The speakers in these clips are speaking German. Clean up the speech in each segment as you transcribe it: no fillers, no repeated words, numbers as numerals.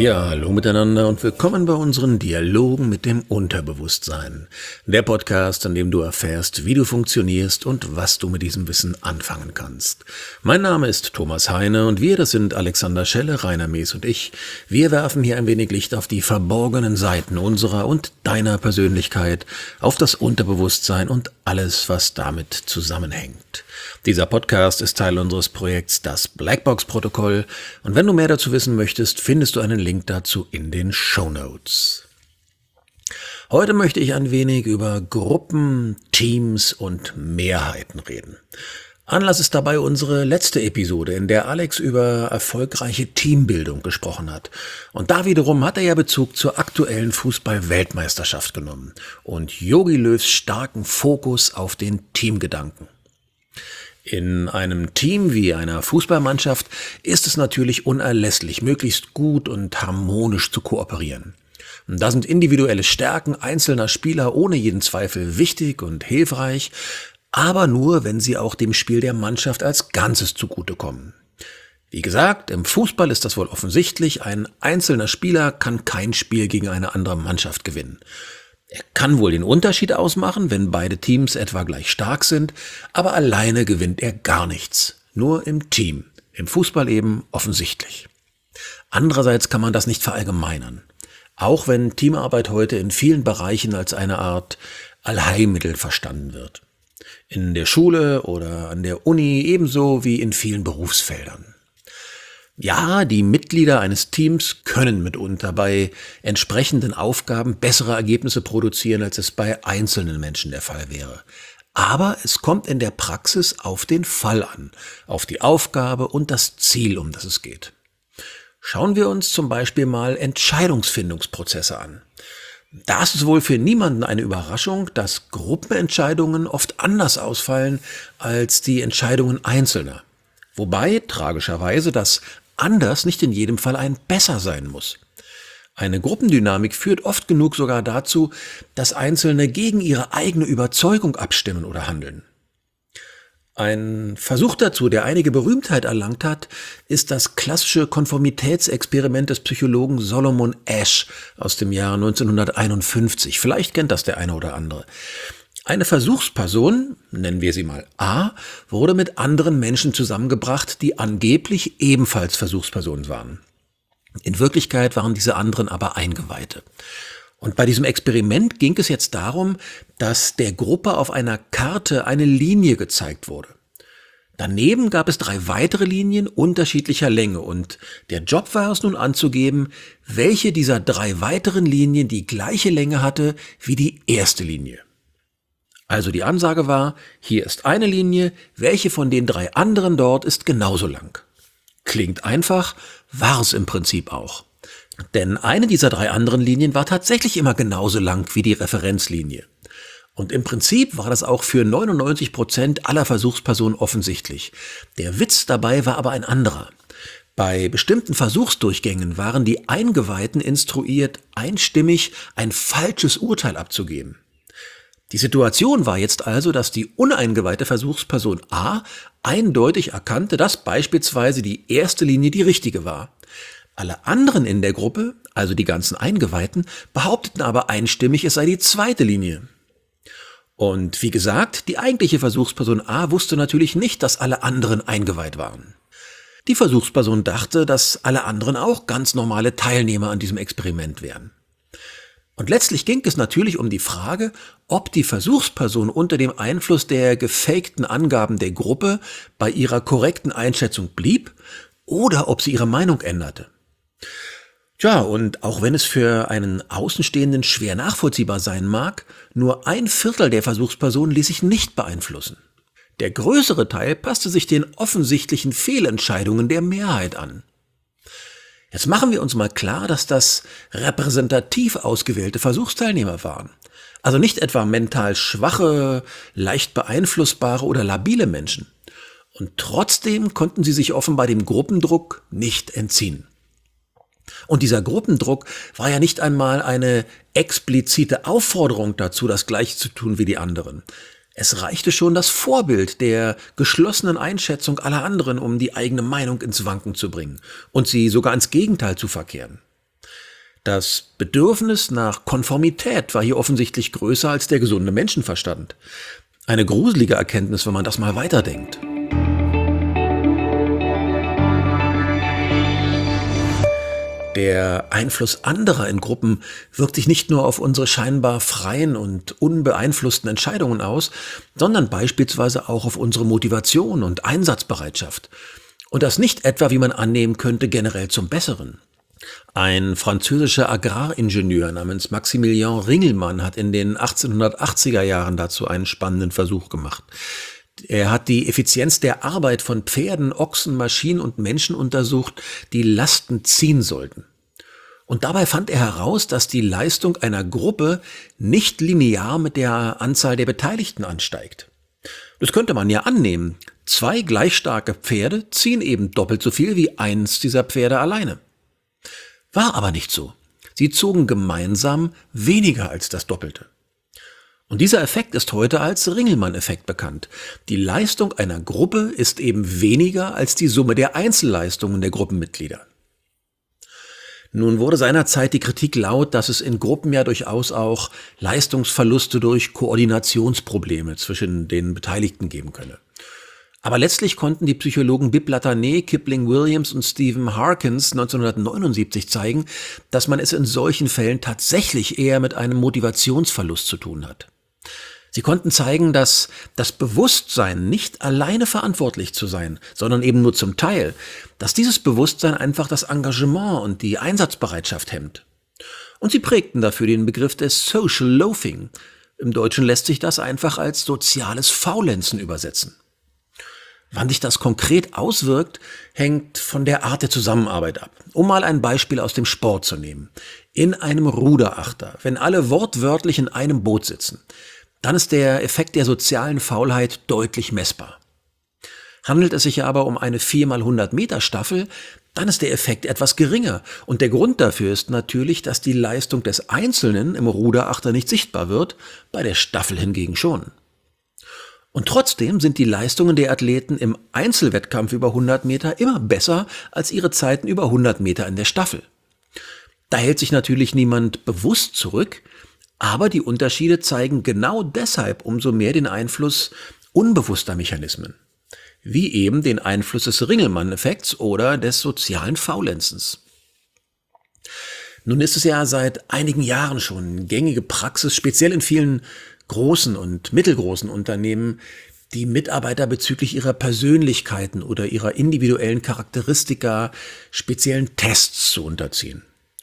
Ja, hallo miteinander und willkommen bei unseren Dialogen mit dem Unterbewusstsein. Der Podcast, an dem du erfährst, wie du funktionierst und was du mit diesem Wissen anfangen kannst. Mein Name ist Thomas Heine und wir, das sind Alexander Schelle, Rainer Mees und ich. Wir werfen hier ein wenig Licht auf die verborgenen Seiten unserer und deiner Persönlichkeit, auf das Unterbewusstsein und alles, was damit zusammenhängt. Dieser Podcast ist Teil unseres Projekts Das Blackbox-Protokoll und wenn du mehr dazu wissen möchtest, findest du einen Link dazu in den Shownotes. Heute möchte ich ein wenig über Gruppen, Teams und Mehrheiten reden. Anlass ist dabei unsere letzte Episode, in der Alex über erfolgreiche Teambildung gesprochen hat. Und da wiederum hat er ja Bezug zur aktuellen Fußball-Weltmeisterschaft genommen und Jogi Löws starken Fokus auf den Teamgedanken. In einem Team wie einer Fußballmannschaft ist es natürlich unerlässlich, möglichst gut und harmonisch zu kooperieren. Da sind individuelle Stärken einzelner Spieler ohne jeden Zweifel wichtig und hilfreich, aber nur, wenn sie auch dem Spiel der Mannschaft als Ganzes zugutekommen. Wie gesagt, im Fußball ist das wohl offensichtlich, ein einzelner Spieler kann kein Spiel gegen eine andere Mannschaft gewinnen. Er kann wohl den Unterschied ausmachen, wenn beide Teams etwa gleich stark sind, aber alleine gewinnt er gar nichts. Nur im Team. Im Fußball eben offensichtlich. Andererseits kann man das nicht verallgemeinern. Auch wenn Teamarbeit heute in vielen Bereichen als eine Art Allheilmittel verstanden wird. In der Schule oder an der Uni ebenso wie in vielen Berufsfeldern. Ja, die Mitglieder eines Teams können mitunter bei entsprechenden Aufgaben bessere Ergebnisse produzieren, als es bei einzelnen Menschen der Fall wäre. Aber es kommt in der Praxis auf den Fall an, auf die Aufgabe und das Ziel, um das es geht. Schauen wir uns zum Beispiel mal Entscheidungsfindungsprozesse an. Da ist es wohl für niemanden eine Überraschung, dass Gruppenentscheidungen oft anders ausfallen als die Entscheidungen Einzelner. Wobei, tragischerweise, das anders nicht in jedem Fall ein besser sein muss. Eine Gruppendynamik führt oft genug sogar dazu, dass Einzelne gegen ihre eigene Überzeugung abstimmen oder handeln. Ein Versuch dazu, der einige Berühmtheit erlangt hat, ist das klassische Konformitätsexperiment des Psychologen Solomon Asch aus dem Jahr 1951. Vielleicht kennt das der eine oder andere. Eine Versuchsperson, nennen wir sie mal A, wurde mit anderen Menschen zusammengebracht, die angeblich ebenfalls Versuchspersonen waren. In Wirklichkeit waren diese anderen aber Eingeweihte. Und bei diesem Experiment ging es jetzt darum, dass der Gruppe auf einer Karte eine Linie gezeigt wurde. Daneben gab es 3 weitere Linien unterschiedlicher Länge und der Job war es nun anzugeben, welche dieser 3 weiteren Linien die gleiche Länge hatte wie die erste Linie. Also die Ansage war, hier ist eine Linie, welche von den 3 anderen dort ist genauso lang. Klingt einfach, war es im Prinzip auch. Denn eine dieser 3 anderen Linien war tatsächlich immer genauso lang wie die Referenzlinie. Und im Prinzip war das auch für 99% aller Versuchspersonen offensichtlich. Der Witz dabei war aber ein anderer. Bei bestimmten Versuchsdurchgängen waren die Eingeweihten instruiert, einstimmig ein falsches Urteil abzugeben. Die Situation war jetzt also, dass die uneingeweihte Versuchsperson A eindeutig erkannte, dass beispielsweise die erste Linie die richtige war. Alle anderen in der Gruppe, also die ganzen Eingeweihten, behaupteten aber einstimmig, es sei die zweite Linie. Und wie gesagt, die eigentliche Versuchsperson A wusste natürlich nicht, dass alle anderen eingeweiht waren. Die Versuchsperson dachte, dass alle anderen auch ganz normale Teilnehmer an diesem Experiment wären. Und letztlich ging es natürlich um die Frage, ob die Versuchsperson unter dem Einfluss der gefakten Angaben der Gruppe bei ihrer korrekten Einschätzung blieb oder ob sie ihre Meinung änderte. Tja, und auch wenn es für einen Außenstehenden schwer nachvollziehbar sein mag, nur 1/4 der Versuchspersonen ließ sich nicht beeinflussen. Der größere Teil passte sich den offensichtlichen Fehlentscheidungen der Mehrheit an. Jetzt machen wir uns mal klar, dass das repräsentativ ausgewählte Versuchsteilnehmer waren. Also nicht etwa mental schwache, leicht beeinflussbare oder labile Menschen. Und trotzdem konnten sie sich offenbar dem Gruppendruck nicht entziehen. Und dieser Gruppendruck war ja nicht einmal eine explizite Aufforderung dazu, das Gleiche zu tun wie die anderen. Es reichte schon das Vorbild der geschlossenen Einschätzung aller anderen, um die eigene Meinung ins Wanken zu bringen und sie sogar ins Gegenteil zu verkehren. Das Bedürfnis nach Konformität war hier offensichtlich größer als der gesunde Menschenverstand. Eine gruselige Erkenntnis, wenn man das mal weiterdenkt. Der Einfluss anderer in Gruppen wirkt sich nicht nur auf unsere scheinbar freien und unbeeinflussten Entscheidungen aus, sondern beispielsweise auch auf unsere Motivation und Einsatzbereitschaft. Und das nicht etwa, wie man annehmen könnte, generell zum Besseren. Ein französischer Agraringenieur namens Maximilien Ringelmann hat in den 1880er Jahren dazu einen spannenden Versuch gemacht. Er hat die Effizienz der Arbeit von Pferden, Ochsen, Maschinen und Menschen untersucht, die Lasten ziehen sollten. Und dabei fand er heraus, dass die Leistung einer Gruppe nicht linear mit der Anzahl der Beteiligten ansteigt. Das könnte man ja annehmen. 2 gleich starke Pferde ziehen eben doppelt so viel wie eins dieser Pferde alleine. War aber nicht so. Sie zogen gemeinsam weniger als das Doppelte. Und dieser Effekt ist heute als Ringelmann-Effekt bekannt. Die Leistung einer Gruppe ist eben weniger als die Summe der Einzelleistungen der Gruppenmitglieder. Nun wurde seinerzeit die Kritik laut, dass es in Gruppen ja durchaus auch Leistungsverluste durch Koordinationsprobleme zwischen den Beteiligten geben könne. Aber letztlich konnten die Psychologen Bibb Latané, Kipling Williams und Stephen Harkins 1979 zeigen, dass man es in solchen Fällen tatsächlich eher mit einem Motivationsverlust zu tun hat. Sie konnten zeigen, dass das Bewusstsein, nicht alleine verantwortlich zu sein, sondern eben nur zum Teil, dass dieses Bewusstsein einfach das Engagement und die Einsatzbereitschaft hemmt. Und sie prägten dafür den Begriff des Social Loafing. Im Deutschen lässt sich das einfach als soziales Faulenzen übersetzen. Wann sich das konkret auswirkt, hängt von der Art der Zusammenarbeit ab. Um mal ein Beispiel aus dem Sport zu nehmen. In einem Ruderachter, wenn alle wortwörtlich in einem Boot sitzen, dann ist der Effekt der sozialen Faulheit deutlich messbar. Handelt es sich aber um eine 4x100 Meter Staffel, dann ist der Effekt etwas geringer. Und der Grund dafür ist natürlich, dass die Leistung des Einzelnen im Ruderachter nicht sichtbar wird, bei der Staffel hingegen schon. Und trotzdem sind die Leistungen der Athleten im Einzelwettkampf über 100 Meter immer besser als ihre Zeiten über 100 Meter in der Staffel. Da hält sich natürlich niemand bewusst zurück, aber die Unterschiede zeigen genau deshalb umso mehr den Einfluss unbewusster Mechanismen, wie eben den Einfluss des Ringelmann-Effekts oder des sozialen Faulenzens. Nun ist es ja seit einigen Jahren schon gängige Praxis, speziell in vielen großen und mittelgroßen Unternehmen, die Mitarbeiter bezüglich ihrer Persönlichkeiten oder ihrer individuellen Charakteristika speziellen Tests zu unterziehen.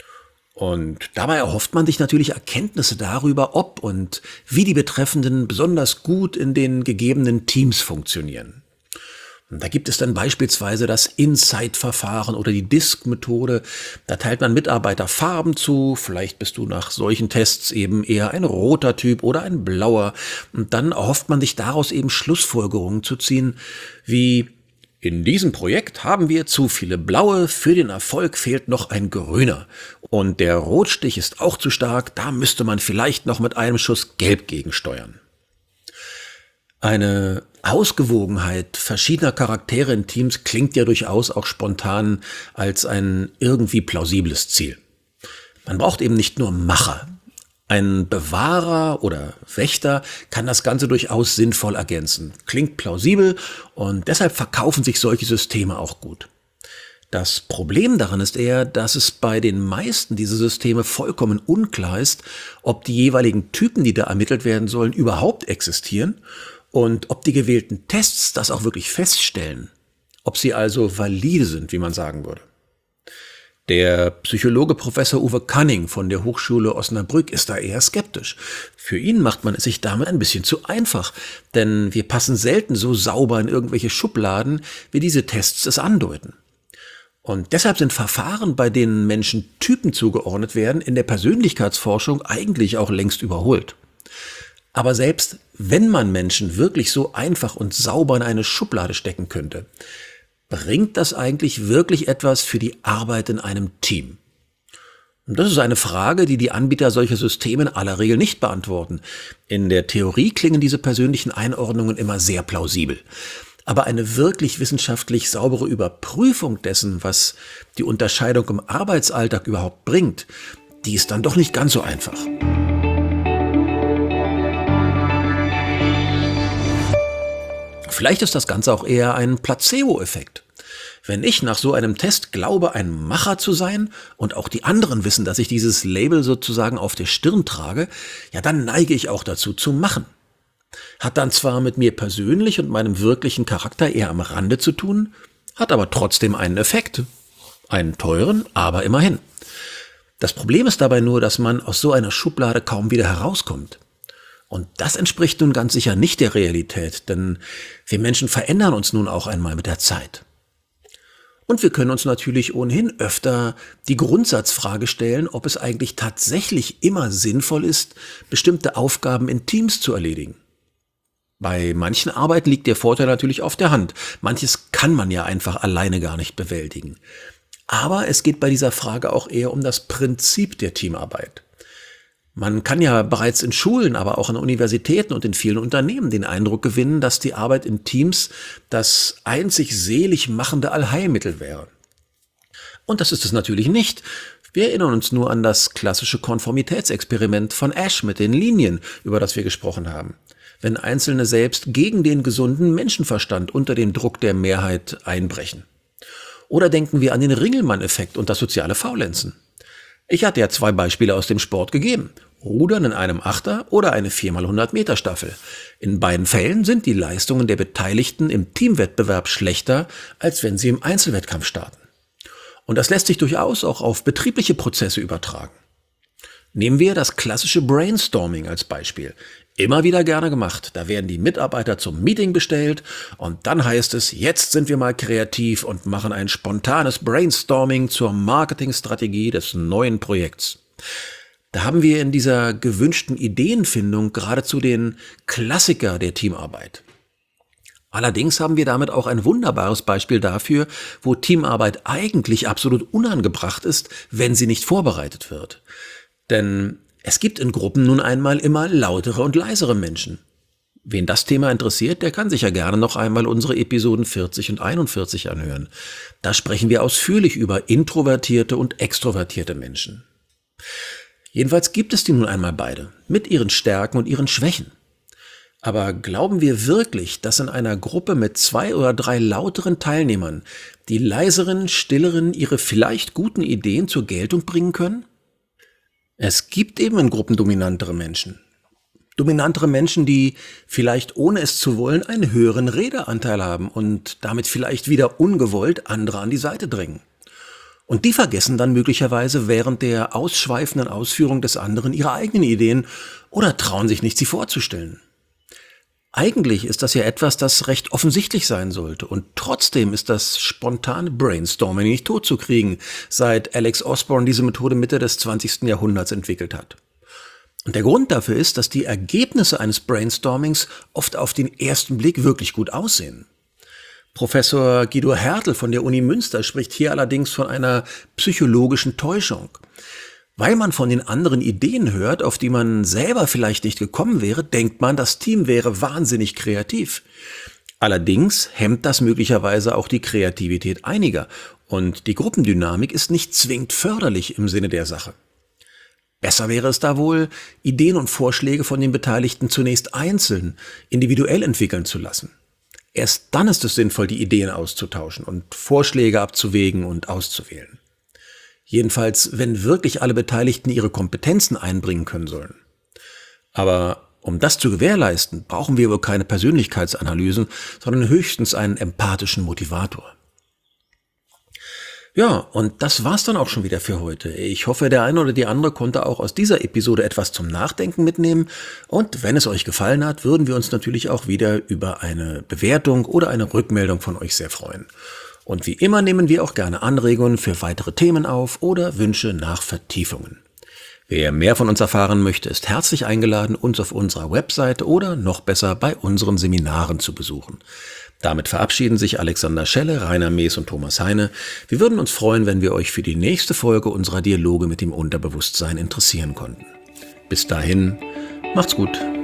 Und dabei erhofft man sich natürlich Erkenntnisse darüber, ob und wie die Betreffenden besonders gut in den gegebenen Teams funktionieren. Und da gibt es dann beispielsweise das Insight-Verfahren oder die DISC-Methode. Da teilt man Mitarbeiter Farben zu. Vielleicht bist du nach solchen Tests eben eher ein roter Typ oder ein blauer. Und dann erhofft man sich daraus eben Schlussfolgerungen zu ziehen, wie: In diesem Projekt haben wir zu viele Blaue, für den Erfolg fehlt noch ein Grüner. Und der Rotstich ist auch zu stark, da müsste man vielleicht noch mit einem Schuss Gelb gegensteuern. Eine Ausgewogenheit verschiedener Charaktere in Teams klingt ja durchaus auch spontan als ein irgendwie plausibles Ziel. Man braucht eben nicht nur Macher. Ein Bewahrer oder Wächter kann das Ganze durchaus sinnvoll ergänzen. Klingt plausibel und deshalb verkaufen sich solche Systeme auch gut. Das Problem daran ist eher, dass es bei den meisten dieser Systeme vollkommen unklar ist, ob die jeweiligen Typen, die da ermittelt werden sollen, überhaupt existieren und ob die gewählten Tests das auch wirklich feststellen, ob sie also valide sind, wie man sagen würde. Der Psychologe Professor Uwe Canning von der Hochschule Osnabrück ist da eher skeptisch. Für ihn macht man es sich damit ein bisschen zu einfach, denn wir passen selten so sauber in irgendwelche Schubladen, wie diese Tests es andeuten. Und deshalb sind Verfahren, bei denen Menschen Typen zugeordnet werden, in der Persönlichkeitsforschung eigentlich auch längst überholt. Aber selbst wenn man Menschen wirklich so einfach und sauber in eine Schublade stecken könnte, bringt das eigentlich wirklich etwas für die Arbeit in einem Team? Und das ist eine Frage, die die Anbieter solcher Systeme in aller Regel nicht beantworten. In der Theorie klingen diese persönlichen Einordnungen immer sehr plausibel. Aber eine wirklich wissenschaftlich saubere Überprüfung dessen, was die Unterscheidung im Arbeitsalltag überhaupt bringt, die ist dann doch nicht ganz so einfach. Vielleicht ist das Ganze auch eher ein Placebo-Effekt. Wenn ich nach so einem Test glaube, ein Macher zu sein und auch die anderen wissen, dass ich dieses Label sozusagen auf der Stirn trage, ja, dann neige ich auch dazu zu machen. Hat dann zwar mit mir persönlich und meinem wirklichen Charakter eher am Rande zu tun, hat aber trotzdem einen Effekt. Einen teuren, aber immerhin. Das Problem ist dabei nur, dass man aus so einer Schublade kaum wieder herauskommt. Und das entspricht nun ganz sicher nicht der Realität, denn wir Menschen verändern uns nun auch einmal mit der Zeit. Und wir können uns natürlich ohnehin öfter die Grundsatzfrage stellen, ob es eigentlich tatsächlich immer sinnvoll ist, bestimmte Aufgaben in Teams zu erledigen. Bei manchen Arbeiten liegt der Vorteil natürlich auf der Hand. Manches kann man ja einfach alleine gar nicht bewältigen. Aber es geht bei dieser Frage auch eher um das Prinzip der Teamarbeit. Man kann ja bereits in Schulen, aber auch an Universitäten und in vielen Unternehmen den Eindruck gewinnen, dass die Arbeit in Teams das einzig selig machende Allheilmittel wäre. Und das ist es natürlich nicht. Wir erinnern uns nur an das klassische Konformitätsexperiment von Ash mit den Linien, über das wir gesprochen haben. Wenn Einzelne selbst gegen den gesunden Menschenverstand unter dem Druck der Mehrheit einbrechen. Oder denken wir an den Ringelmann-Effekt und das soziale Faulenzen. Ich hatte ja 2 Beispiele aus dem Sport gegeben. Rudern in einem Achter oder eine 4x100 Meter Staffel. In beiden Fällen sind die Leistungen der Beteiligten im Teamwettbewerb schlechter, als wenn sie im Einzelwettkampf starten. Und das lässt sich durchaus auch auf betriebliche Prozesse übertragen. Nehmen wir das klassische Brainstorming als Beispiel. Immer wieder gerne gemacht. Da werden die Mitarbeiter zum Meeting bestellt und dann heißt es, jetzt sind wir mal kreativ und machen ein spontanes Brainstorming zur Marketingstrategie des neuen Projekts. Da haben wir in dieser gewünschten Ideenfindung geradezu den Klassiker der Teamarbeit. Allerdings haben wir damit auch ein wunderbares Beispiel dafür, wo Teamarbeit eigentlich absolut unangebracht ist, wenn sie nicht vorbereitet wird. Denn es gibt in Gruppen nun einmal immer lautere und leisere Menschen. Wen das Thema interessiert, der kann sich ja gerne noch einmal unsere Episoden 40 und 41 anhören. Da sprechen wir ausführlich über introvertierte und extrovertierte Menschen. Jedenfalls gibt es die nun einmal beide, mit ihren Stärken und ihren Schwächen. Aber glauben wir wirklich, dass in einer Gruppe mit 2 oder 3 lauteren Teilnehmern die leiseren, stilleren ihre vielleicht guten Ideen zur Geltung bringen können? Es gibt eben in Gruppen dominantere Menschen. Dominantere Menschen, die vielleicht ohne es zu wollen einen höheren Redeanteil haben und damit vielleicht wieder ungewollt andere an die Seite drängen. Und die vergessen dann möglicherweise während der ausschweifenden Ausführung des anderen ihre eigenen Ideen oder trauen sich nicht, sie vorzustellen. Eigentlich ist das ja etwas, das recht offensichtlich sein sollte und trotzdem ist das spontane Brainstorming nicht totzukriegen, seit Alex Osborne diese Methode Mitte des 20. Jahrhunderts entwickelt hat. Und der Grund dafür ist, dass die Ergebnisse eines Brainstormings oft auf den ersten Blick wirklich gut aussehen. Professor Guido Hertel von der Uni Münster spricht hier allerdings von einer psychologischen Täuschung. Weil man von den anderen Ideen hört, auf die man selber vielleicht nicht gekommen wäre, denkt man, das Team wäre wahnsinnig kreativ. Allerdings hemmt das möglicherweise auch die Kreativität einiger und die Gruppendynamik ist nicht zwingend förderlich im Sinne der Sache. Besser wäre es da wohl, Ideen und Vorschläge von den Beteiligten zunächst einzeln, individuell entwickeln zu lassen. Erst dann ist es sinnvoll, die Ideen auszutauschen und Vorschläge abzuwägen und auszuwählen. Jedenfalls, wenn wirklich alle Beteiligten ihre Kompetenzen einbringen können sollen. Aber um das zu gewährleisten, brauchen wir wohl keine Persönlichkeitsanalysen, sondern höchstens einen empathischen Motivator. Ja, und das war's dann auch schon wieder für heute. Ich hoffe, der eine oder die andere konnte auch aus dieser Episode etwas zum Nachdenken mitnehmen. Und wenn es euch gefallen hat, würden wir uns natürlich auch wieder über eine Bewertung oder eine Rückmeldung von euch sehr freuen. Und wie immer nehmen wir auch gerne Anregungen für weitere Themen auf oder Wünsche nach Vertiefungen. Wer mehr von uns erfahren möchte, ist herzlich eingeladen, uns auf unserer Webseite oder noch besser bei unseren Seminaren zu besuchen. Damit verabschieden sich Alexander Schelle, Rainer Mees und Thomas Heine. Wir würden uns freuen, wenn wir euch für die nächste Folge unserer Dialoge mit dem Unterbewusstsein interessieren konnten. Bis dahin, macht's gut.